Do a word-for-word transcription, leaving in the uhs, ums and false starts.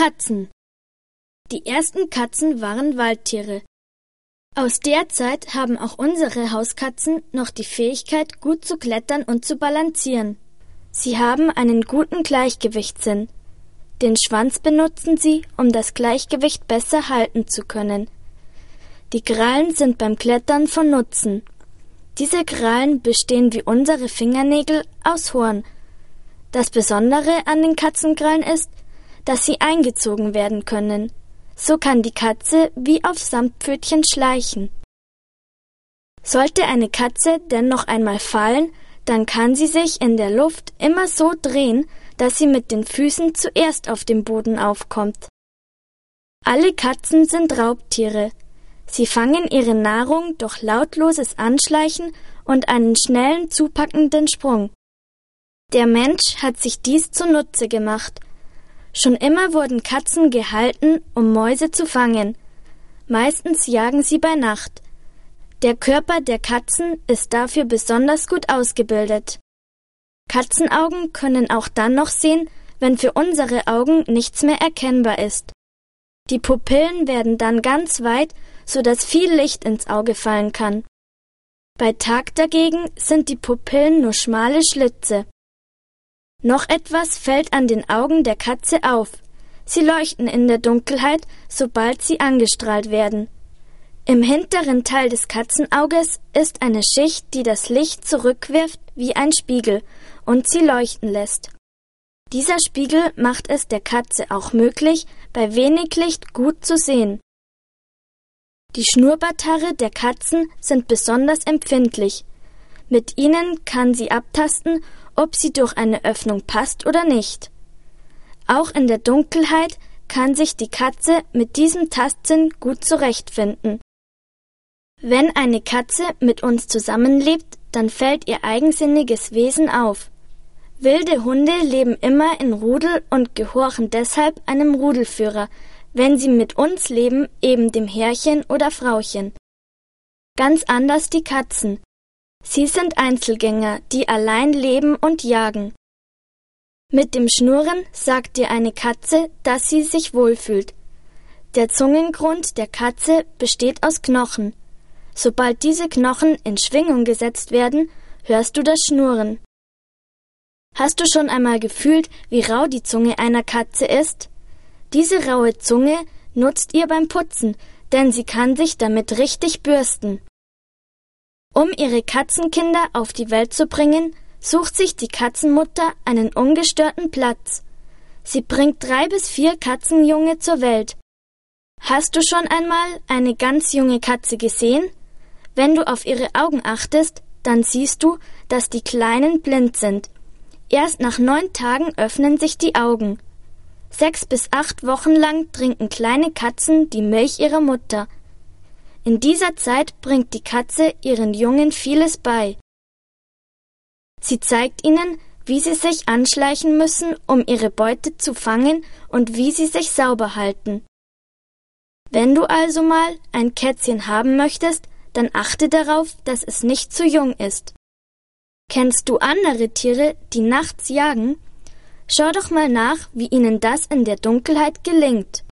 Katzen. Die ersten Katzen waren Waldtiere. Aus der Zeit haben auch unsere Hauskatzen noch die Fähigkeit, gut zu klettern und zu balancieren. Sie haben einen guten Gleichgewichtssinn. Den Schwanz benutzen sie, um das Gleichgewicht besser halten zu können. Die Krallen sind beim Klettern von Nutzen. Diese Krallen bestehen wie unsere Fingernägel aus Horn. Das Besondere an den Katzenkrallen ist, dass sie eingezogen werden können. So kann die Katze wie auf Samtpfötchen schleichen. Sollte eine Katze dennoch einmal fallen, dann kann sie sich in der Luft immer so drehen, dass sie mit den Füßen zuerst auf dem Boden aufkommt. Alle Katzen sind Raubtiere. Sie fangen ihre Nahrung durch lautloses Anschleichen und einen schnellen, zupackenden Sprung. Der Mensch hat sich dies zunutze gemacht. Schon immer wurden Katzen gehalten, um Mäuse zu fangen. Meistens jagen sie bei Nacht. Der Körper der Katzen ist dafür besonders gut ausgebildet. Katzenaugen können auch dann noch sehen, wenn für unsere Augen nichts mehr erkennbar ist. Die Pupillen werden dann ganz weit, so dass viel Licht ins Auge fallen kann. Bei Tag dagegen sind die Pupillen nur schmale Schlitze. Noch etwas fällt an den Augen der Katze auf. Sie leuchten in der Dunkelheit, sobald sie angestrahlt werden. Im hinteren Teil des Katzenauges ist eine Schicht, die das Licht zurückwirft wie ein Spiegel und sie leuchten lässt. Dieser Spiegel macht es der Katze auch möglich, bei wenig Licht gut zu sehen. Die Schnurrbarthaare der Katzen sind besonders empfindlich. Mit ihnen kann sie abtasten, ob sie durch eine Öffnung passt oder nicht. Auch in der Dunkelheit kann sich die Katze mit diesem Tastsinn gut zurechtfinden. Wenn eine Katze mit uns zusammenlebt, dann fällt ihr eigensinniges Wesen auf. Wilde Hunde leben immer in Rudel und gehorchen deshalb einem Rudelführer, wenn sie mit uns leben, eben dem Herrchen oder Frauchen. Ganz anders die Katzen. Sie sind Einzelgänger, die allein leben und jagen. Mit dem Schnurren sagt dir eine Katze, dass sie sich wohlfühlt. Der Zungengrund der Katze besteht aus Knochen. Sobald diese Knochen in Schwingung gesetzt werden, hörst du das Schnurren. Hast du schon einmal gefühlt, wie rau die Zunge einer Katze ist? Diese raue Zunge nutzt ihr beim Putzen, denn sie kann sich damit richtig bürsten. Um ihre Katzenkinder auf die Welt zu bringen, sucht sich die Katzenmutter einen ungestörten Platz. Sie bringt drei bis vier Katzenjunge zur Welt. Hast du schon einmal eine ganz junge Katze gesehen? Wenn du auf ihre Augen achtest, dann siehst du, dass die Kleinen blind sind. Erst nach neun Tagen öffnen sich die Augen. Sechs bis acht Wochen lang trinken kleine Katzen die Milch ihrer Mutter. In dieser Zeit bringt die Katze ihren Jungen vieles bei. Sie zeigt ihnen, wie sie sich anschleichen müssen, um ihre Beute zu fangen und wie sie sich sauber halten. Wenn du also mal ein Kätzchen haben möchtest, dann achte darauf, dass es nicht zu jung ist. Kennst du andere Tiere, die nachts jagen? Schau doch mal nach, wie ihnen das in der Dunkelheit gelingt.